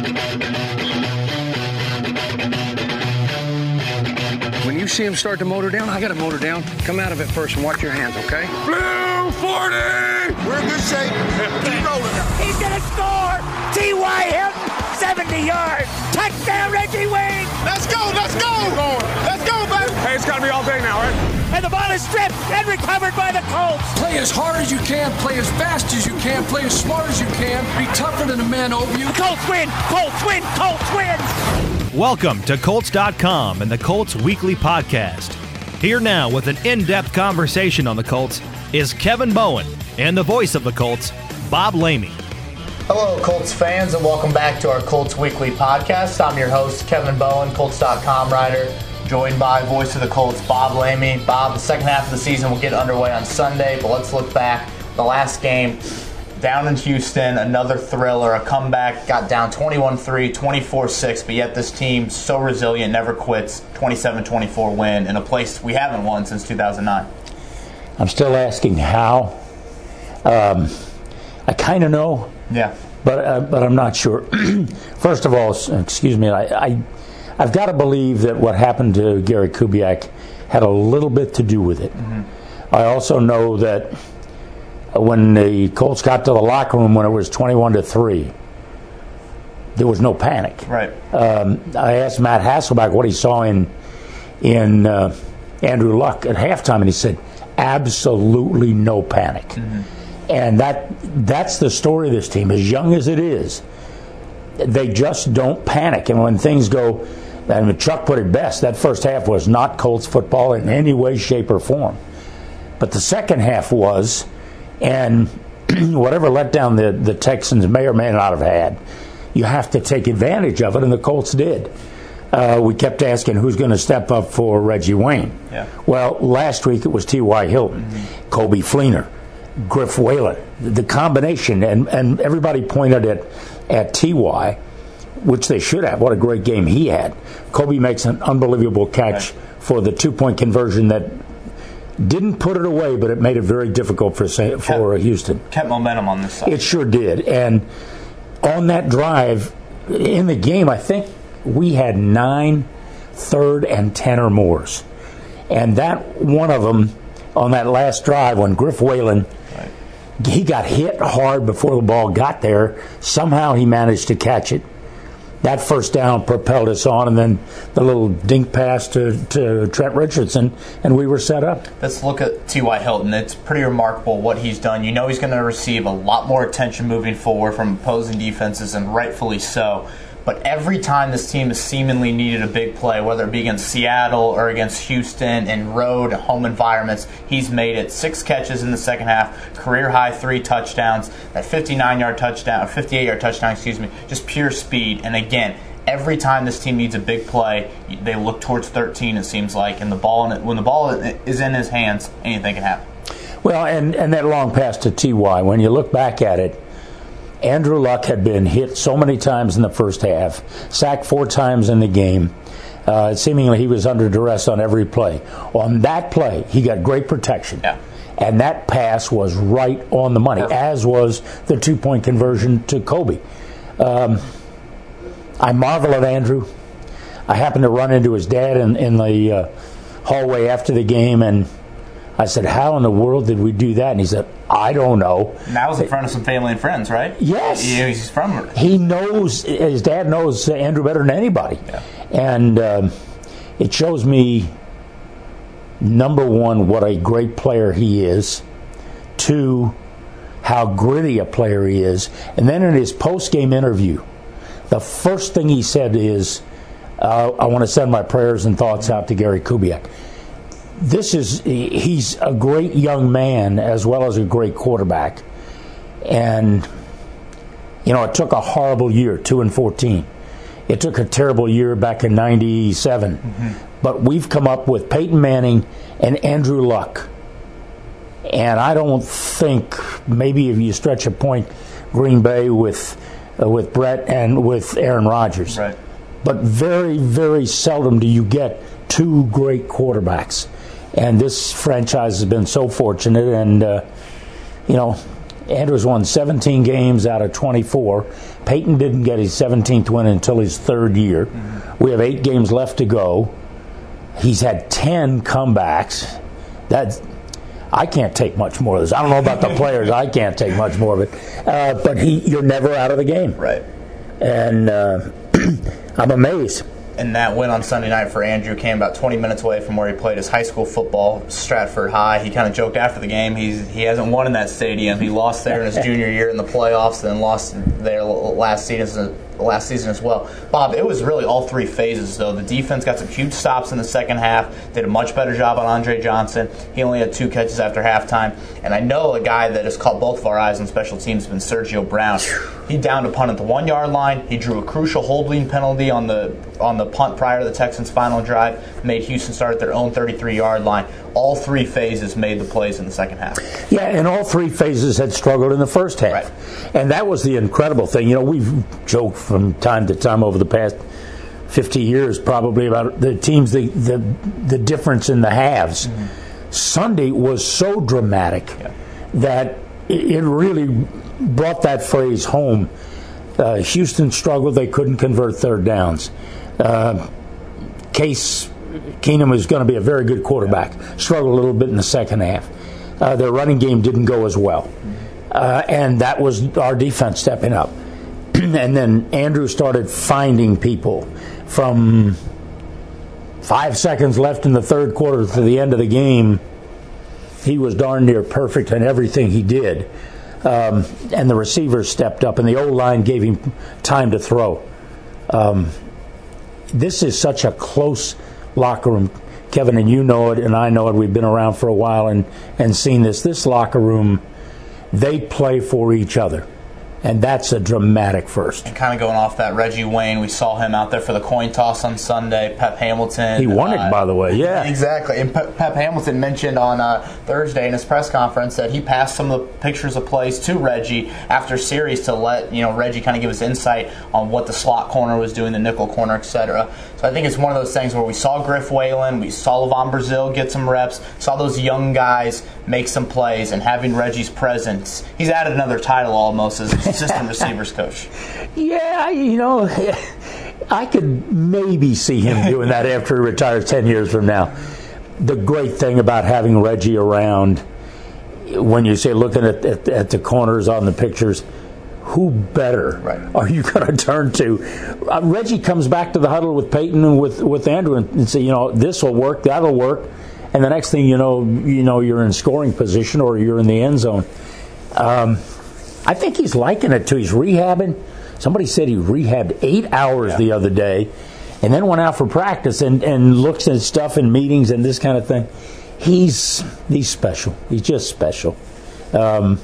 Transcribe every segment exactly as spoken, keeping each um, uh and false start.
When you see him start to motor down, I got to motor down. Come out of it first and watch your hands, okay? Blue forty! We're in good shape. Keep rolling now. He's going to score! T Y Hilton, seventy yards. Touchdown, Reggie Wayne! Let's go, let's go! Let's go, baby! Hey, it's got to be all day now, right? And the ball is stripped and recovered by the Colts. Play as hard as you can, play as fast as you can, play as smart as you can, be tougher than the man over you. The Colts win! Colts win! Colts win! Welcome to Colts dot com and the Colts Weekly Podcast. Here now with an in-depth conversation on the Colts is Kevin Bowen and the voice of the Colts, Bob Lamey. Hello, Colts fans, and welcome back to our Colts Weekly Podcast. I'm your host, Kevin Bowen, Colts dot com writer, joined by voice of the Colts, Bob Lamey. Bob, the second half of the season will get underway on Sunday, but let's look back. The last game down in Houston, another thriller, a comeback, got down twenty-one three, twenty-four six, but yet this team, so resilient, never quits, twenty-seven twenty-four win in a place we haven't won since two thousand nine. I'm still asking how. Um, I kind of know. Yeah. But uh, but I'm not sure. First of all, excuse me, I, I, I've got to believe that what happened to Gary Kubiak had a little bit to do with it. Mm-hmm. I also know that when the Colts got to the locker room when it was twenty-one to three, there was no panic. Right. Um, I asked Matt Hasselbeck what he saw in in uh, Andrew Luck at halftime, and he said, absolutely no panic. Mm-hmm. And that that's the story of this team. As young as it is, they just don't panic. And when things go, and Chuck put it best, that first half was not Colts football in any way, shape, or form. But the second half was, and whatever letdown the, the Texans may or may not have had, you have to take advantage of it, and the Colts did. Uh, we kept asking who's going to step up for Reggie Wayne. Yeah. Well, last week it was T Y Hilton, mm-hmm. Kobe Fleener, Griff Whalen, the combination, and, and everybody pointed at, at T Y, which they should have. What a great game he had. Kobe makes an unbelievable catch right. for the two-point conversion that didn't put it away, but it made it very difficult for for kept, Houston. Kept momentum on this side. It sure did. And on that drive, in the game, I think we had nine third and ten or mores. And that one of them, on that last drive, when Griff Whalen, right. he got hit hard before the ball got there. Somehow he managed to catch it. That first down propelled us on, and then the little dink pass to, to Trent Richardson, and we were set up. Let's look at T Y Hilton. It's pretty remarkable what he's done. You know he's going to receive a lot more attention moving forward from opposing defenses, and rightfully so. But every time this team has seemingly needed a big play, whether it be against Seattle or against Houston in road home environments, he's made it. Six catches in the second half, career high three touchdowns, that fifty-nine-yard touchdown, or fifty-eight-yard touchdown, excuse me, just pure speed. And again, every time this team needs a big play, they look towards thirteen, it seems like, and the ball when the ball is in his hands, anything can happen. Well, and, and that long pass to T Y, when you look back at it, Andrew Luck had been hit so many times in the first half, sacked four times in the game. Uh, seemingly he was under duress on every play. On that play, he got great protection. Yeah. And that pass was right on the money, Perfect. As was the two-point conversion to Kobe. Um, I marvel at Andrew. I happened to run into his dad in, in the uh, hallway after the game, and I said, how in the world did we do that? And he said, I don't know. That was in front of some family and friends, right? Yes. He, he's from He knows, his dad knows Andrew better than anybody. Yeah. And um, it shows me, number one, what a great player he is. Two, how gritty a player he is. And then in his post-game interview, the first thing he said is, uh, I want to send my prayers and thoughts out to Gary Kubiak. This is, he's a great young man as well as a great quarterback. And, you know, it took a horrible year, two and fourteen. It took a terrible year back in ninety-seven. Mm-hmm. But we've come up with Peyton Manning and Andrew Luck. And I don't think, maybe if you stretch a point, Green Bay with uh, with Brett and with Aaron Rodgers. Right. But very, very seldom do you get two great quarterbacks. And this franchise has been so fortunate, and, uh, you know, Andrews won seventeen games out of twenty-four. Peyton didn't get his seventeenth win until his third year. Mm-hmm. We have eight games left to go. He's had ten comebacks. That's, I can't take much more of this. I don't know about the players. I can't take much more of it. Uh, but he, you're never out of the game. Right. And uh, I'm amazed. And that win on Sunday night for Andrew came about twenty minutes away from where he played his high school football, Stratford High. He kind of joked after the game, he's, he hasn't won in that stadium. He lost there in his junior year in the playoffs, and then lost there last season, last season as well. Bob, it was really all three phases, though. The defense got some huge stops in the second half, did a much better job on Andre Johnson. He only had two catches after halftime. And I know a guy that has caught both of our eyes on special teams has been Sergio Brown. He downed a punt at the one-yard line. He drew a crucial holding penalty on the on the punt prior to the Texans' final drive, made Houston start at their own thirty-three-yard line. All three phases made the plays in the second half. Yeah, and all three phases had struggled in the first half. Right. And that was the incredible thing. You know, we've joked from time to time over the past fifty years probably about the teams, the the, the difference in the halves. Mm-hmm. Sunday was so dramatic yeah. that it really brought that phrase home. Uh, Houston struggled. They couldn't convert third downs. Uh, Case Keenum is going to be a very good quarterback. Struggled a little bit in the second half. Uh, their running game didn't go as well. Uh, and that was our defense stepping up. And then Andrew started finding people from five seconds left in the third quarter to the end of the game. He was darn near perfect in everything he did. Um, and the receivers stepped up, and the O-line gave him time to throw. Um, this is such a close locker room, Kevin, and you know it, and I know it. We've been around for a while and, and seen this. This locker room, they play for each other. And that's a dramatic first. And kind of going off that, Reggie Wayne, we saw him out there for the coin toss on Sunday. Pep Hamilton. He won uh, it, by the way, yeah. Exactly. And Pep, Pep Hamilton mentioned on uh, Thursday in his press conference that he passed some of the pictures of plays to Reggie after series to let you know Reggie kind of give us insight on what the slot corner was doing, the nickel corner, et cetera. So I think it's one of those things where we saw Griff Whalen, we saw Levon Brazil get some reps, saw those young guys make some plays, and having Reggie's presence, he's added another title almost as assistant receivers coach. Yeah, you know, I could maybe see him doing that after he retires ten years from now. The great thing about having Reggie around, when you say looking at, at, at the corners on the pictures, who better right. are you going to turn to? Uh, Reggie comes back to the huddle with Peyton and with, with Andrew and, and say, you know, this will work, that'll work. And the next thing you know, you know, you're in scoring position or you're in the end zone. Um, I think he's liking it too. He's rehabbing. Somebody said he rehabbed eight hours yeah. the other day and then went out for practice and, and looks at stuff in meetings and this kind of thing. He's he's special. He's just special. Um,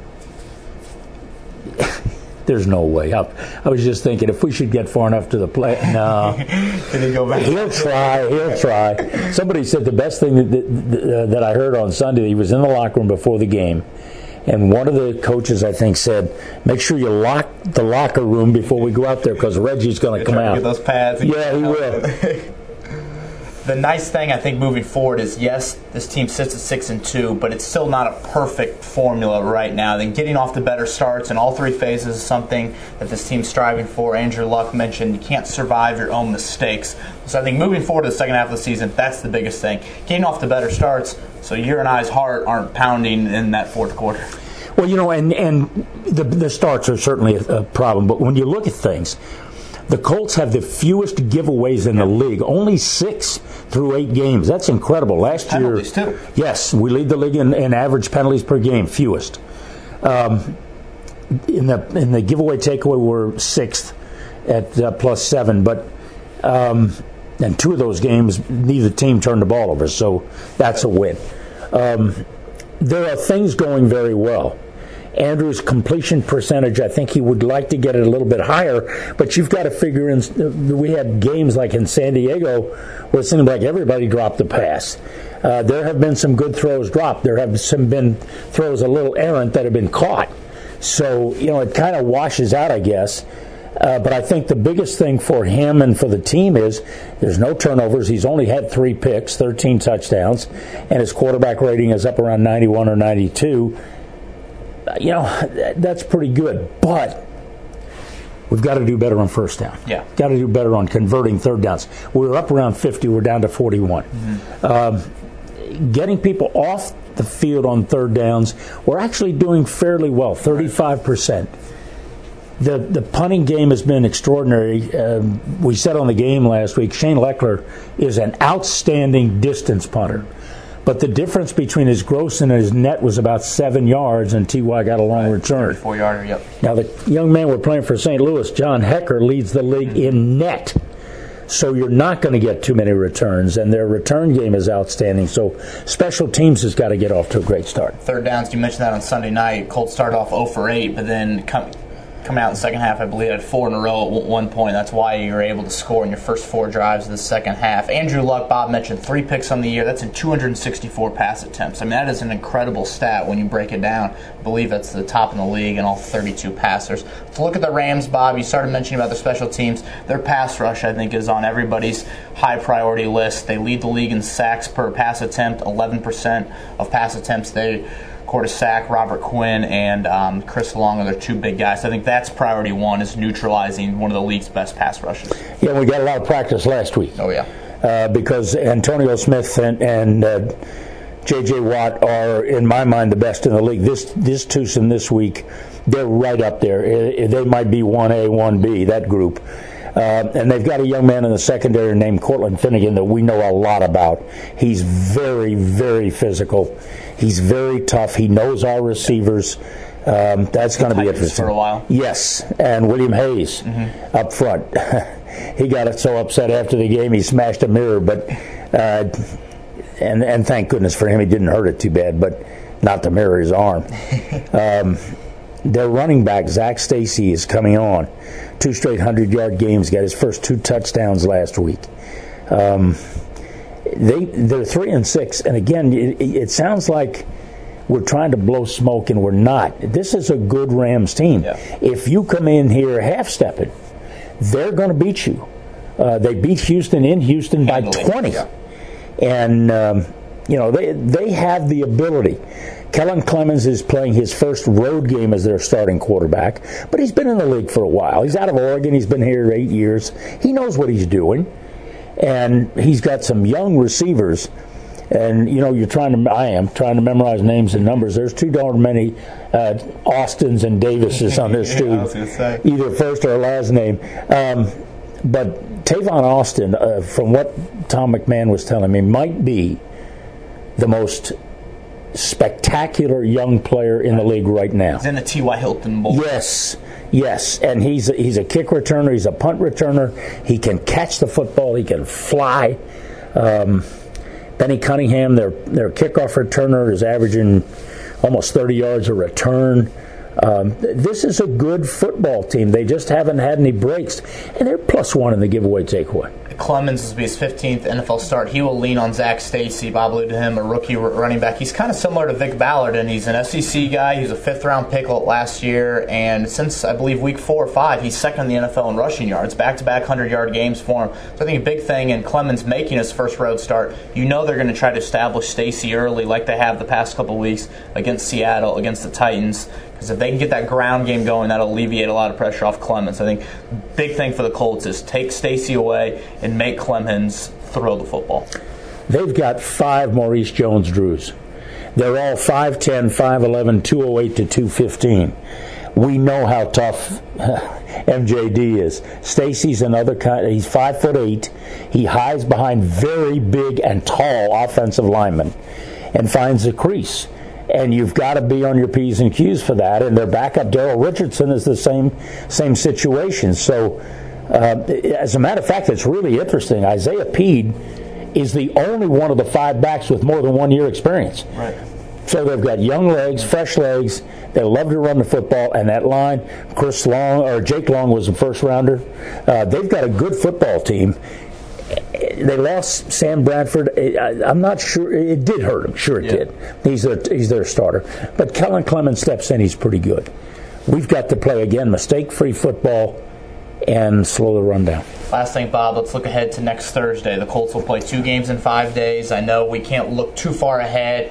there's no way. I, I was just thinking if we should get far enough to the play. No. Can he go back? He'll try. He'll try. Somebody said the best thing that, that, that I heard on Sunday, he was in the locker room before the game. And one of the coaches, I think, said, make sure you lock the locker room before we go out there because Reggie's going to come out. Get those pads. Yeah, he will. The nice thing, I think, moving forward is, yes, this team sits at six and two, but it's still not a perfect formula right now. Then getting off the better starts in all three phases is something that this team's striving for. Andrew Luck mentioned you can't survive your own mistakes. So I think moving forward to the second half of the season, that's the biggest thing. Getting off the better starts so your and I's heart aren't pounding in that fourth quarter. Well, you know, and, and the, the starts are certainly a, a problem, but when you look at things, the Colts have the fewest giveaways in the league, only six through eight games. That's incredible. Last penalties year, too. Yes, we lead the league in, in average penalties per game, fewest. Um, in the in the giveaway takeaway, we're sixth at uh, plus seven, but um, in two of those games, neither team turned the ball over, so that's a win. Um, there are things going very well. Andrew's completion percentage, I think he would like to get it a little bit higher, but you've got to figure in, we had games like in San Diego where it seemed like everybody dropped the pass. Uh, there have been some good throws dropped. There have some been throws a little errant that have been caught. So, you know, it kind of washes out, I guess. Uh, but I think the biggest thing for him and for the team is there's no turnovers. He's only had three picks, thirteen touchdowns, and his quarterback rating is up around ninety-one or ninety-two. you know, that, that's pretty good. But we've got to do better on first down. Yeah. Got to do better on converting third downs. We were up around fifty. We're down to forty-one. Mm-hmm. Um, getting people off the field on third downs, we're actually doing fairly well, thirty-five percent. The the punting game has been extraordinary. Um, we said on the game last week, Shane Leckler is an outstanding distance punter. But the difference between his gross and his net was about seven yards, and T Y got a long right. return. Four-yarder, yep. Now, the young man we're playing for Saint Louis, John Hecker, leads the league mm-hmm. in net. So you're not going to get too many returns, and their return game is outstanding. So special teams has got to get off to a great start. Third downs, you mentioned that on Sunday night. Colts started off oh for eight, but then come, come out in the second half, I believe, at four in a row at one point. That's why you were able to score in your first four drives of the second half. Andrew Luck, Bob mentioned, three picks on the year. That's in two hundred sixty-four pass attempts. I mean, that is an incredible stat when you break it down. I believe that's the top in the league and all thirty-two passers. To look at the Rams, Bob, you started mentioning about their special teams. Their pass rush, I think, is on everybody's high priority list. They lead the league in sacks per pass attempt, eleven percent of pass attempts. They Cortis Sack, Robert Quinn, and um, Chris Long are their two big guys. I think that's priority one, is neutralizing one of the league's best pass rushes. Yeah, we got a lot of practice last week. Oh, yeah. Uh, because Antonio Smith and, and uh, J J. Watt are, in my mind, the best in the league. This this twosome this week, they're right up there. They might be one A, one B, that group. Uh, and they've got a young man in the secondary named Cortland Finnegan that we know a lot about. He's very, very physical. He's very tough. He knows our receivers. Um, that's going to be interesting. For a while. Yes, and William Hayes mm-hmm. up front. He got it so upset after the game he smashed a mirror, but uh, and and thank goodness for him, he didn't hurt it too bad, but not the mirror, his arm. um, their running back Zach Stacy is coming on. Two straight hundred-yard games. Got his first two touchdowns last week. Um, they they're three and six, and again, it, it sounds like we're trying to blow smoke, and we're not. This is a good Rams team. Yeah. If you come in here half-stepping, they're going to beat you. Uh, they beat Houston in Houston by twenty, yeah. and um, you know they they have the ability. Kellen Clemens is playing his first road game as their starting quarterback, but he's been in the league for a while. He's out of Oregon. He's been here eight years. He knows what he's doing, and he's got some young receivers. And, you know, you're trying to, I am trying to memorize names and numbers. There's too darn many uh, Austins and Davises on this yeah, team, I was gonna say. Either first or last name. Um, but Tavon Austin, uh, from what Tom McMahon was telling me, might be the most spectacular young player in the league right now. He's in the T Y. Hilton Bowl. Yes, yes, and he's a, he's a kick returner. He's a punt returner. He can catch the football. He can fly. Um, Benny Cunningham, their their kickoff returner, is averaging almost thirty yards a return. Um, this is a good football team. They just haven't had any breaks, and they're plus one in the giveaway takeaway. Clemens will be his fifteenth N F L start. He will lean on Zach Stacy. Bob alluded to him, a rookie running back. He's kind of similar to Vic Ballard, and he's an S E C guy. He was a fifth-round pick last year, and since, I believe, week four or five, he's second in the N F L in rushing yards, back-to-back hundred-yard games for him. So I think a big thing in Clemens making his first road start, you know they're going to try to establish Stacy early like they have the past couple weeks against Seattle, against the Titans. Because if they can get that ground game going, that'll alleviate a lot of pressure off Clemens. I think big thing for the Colts is take Stacy away and make Clemens throw the football. They've got five Maurice Jones-Drews. They're all five ten, five eleven, two oh eight to two fifteen. We know how tough M J D is. Stacy's another kind. He's five foot eight. He hides behind very big and tall offensive linemen and finds the crease. And you've got to be on your P's and Q's for that. And their backup, Daryl Richardson, is the same same situation. So, uh, as a matter of fact, it's really interesting. Isaiah Peed is the only one of the five backs with more than one year experience. Right. So they've got young legs, fresh legs. They love to run the football. And that line, Chris Long or Jake Long was a first rounder. Uh, they've got a good football team. They lost Sam Bradford. I'm not sure. It did hurt him. Sure it yeah. did. He's their, he's their starter. But Kellen Clemens steps in. He's pretty good. We've got to play, again, mistake-free football and slow the run down. Last thing, Bob, let's look ahead to next Thursday. The Colts will play two games in five days. I know we can't look too far ahead,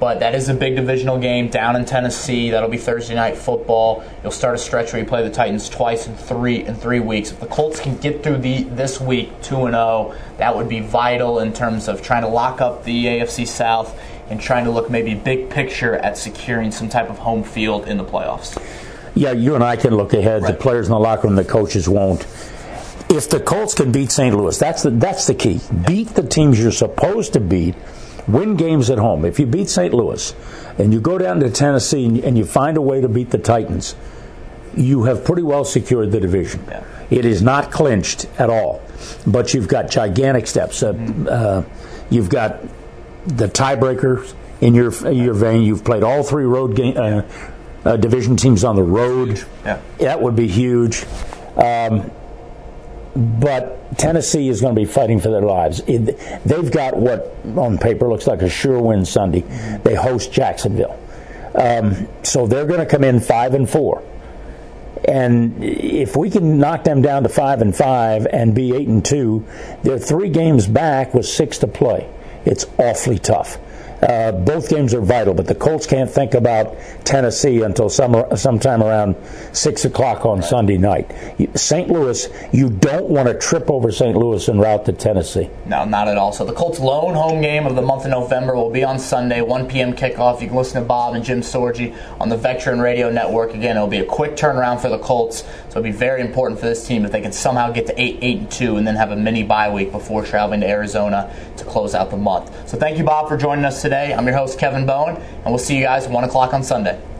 But that is a big divisional game down in Tennessee. That'll be Thursday night football. You'll start a stretch where you play the Titans twice in three in three weeks. If the Colts can get through the this week two and oh, that would be vital in terms of trying to lock up the A F C South and trying to look maybe big picture at securing some type of home field in the playoffs. Yeah, you and I can look ahead. Right. The players in the locker room, the coaches won't. If the Colts can beat Saint Louis, that's the that's the key. Beat the teams you're supposed to beat. Win games at home. If you beat Saint Louis and you go down to Tennessee and, and you find a way to beat the Titans, you have pretty well secured the division. Yeah. It is not clinched at all, but you've got gigantic steps. Uh, mm-hmm. uh, you've got the tiebreaker in your your vein. You've played all three road game, uh, uh, division teams on the road. Yeah. That would be huge. Um, But Tennessee is going to be fighting for their lives. It, they've got what, on paper, looks like a sure win Sunday. They host Jacksonville. Um, so they're going to come in five and four. And if we can knock them down to five and five and be eight and two, they're three games back with six to play. It's awfully tough. Uh, both games are vital, but the Colts can't think about Tennessee until some, sometime around six o'clock on right. Sunday night. Saint Louis, you don't want to trip over Saint Louis en route to Tennessee. No, not at all. So the Colts' lone home game of the month of November will be on Sunday, one p.m. kickoff. You can listen to Bob and Jim Sorgi on the Veteran Radio Network. Again, it'll be a quick turnaround for the Colts, so it'll be very important for this team if they can somehow get to eight, eight and two, and then have a mini bye week before traveling to Arizona to close out the month. So thank you, Bob, for joining us today. I'm your host, Kevin Bowen, and we'll see you guys at one o'clock on Sunday.